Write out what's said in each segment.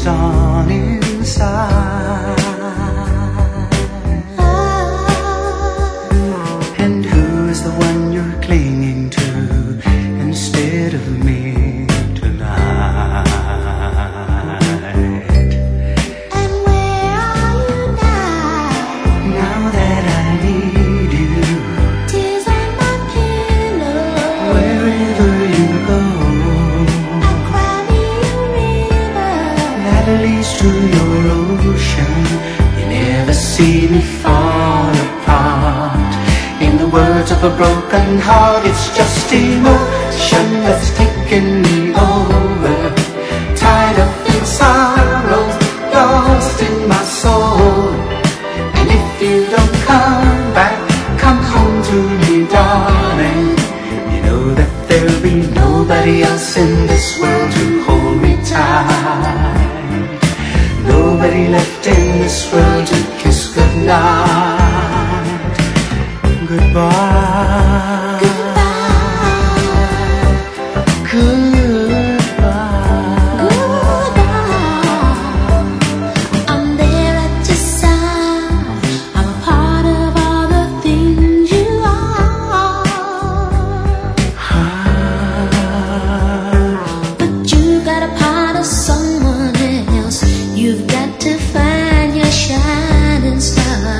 goes on inside. And who is the one you're clinging to instead of me tonight? And where are you now? Now that I need you, Tears on my pillow. wherever you go, I cry me a river. that leads to your ocean. You never see me fall apart. In the words of a broken heart, it's just emotion that's taken me over. Tied up in sorrow, lost in my soul. And if you don't come back, come home to me, darling. You know that there'll be nobody else in this world to hold me tight. Nobody left in this world to kiss goodnight. Goodbye. Goodbye. I'm there at your side. I'm a part of all the things you are. But you got a part of someone else. You've got to find your shining star.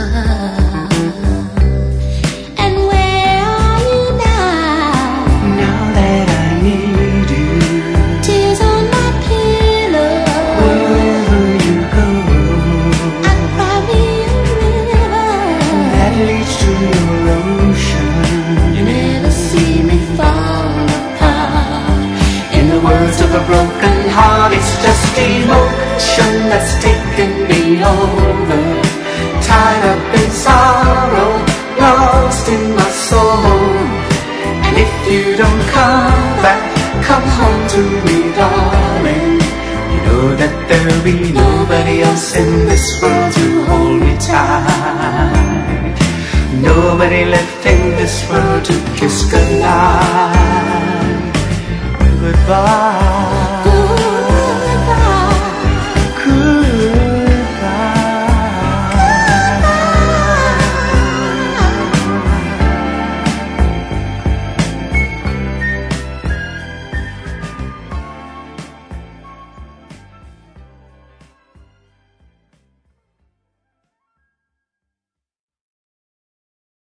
And where are you now? Now that I need you, Tears on my pillow. wherever you go, I cry me a river. that leads to your ocean. You never see me fall apart. In the words of a broken heart, it's just emotion that's taken me over. Tied up in sorrow, lost in my soul. And if you don't come back, come home to me, darling. You know that there'll be nobody else in this world to hold me tight. Nobody left in this world to kiss goodnight. Goodbye.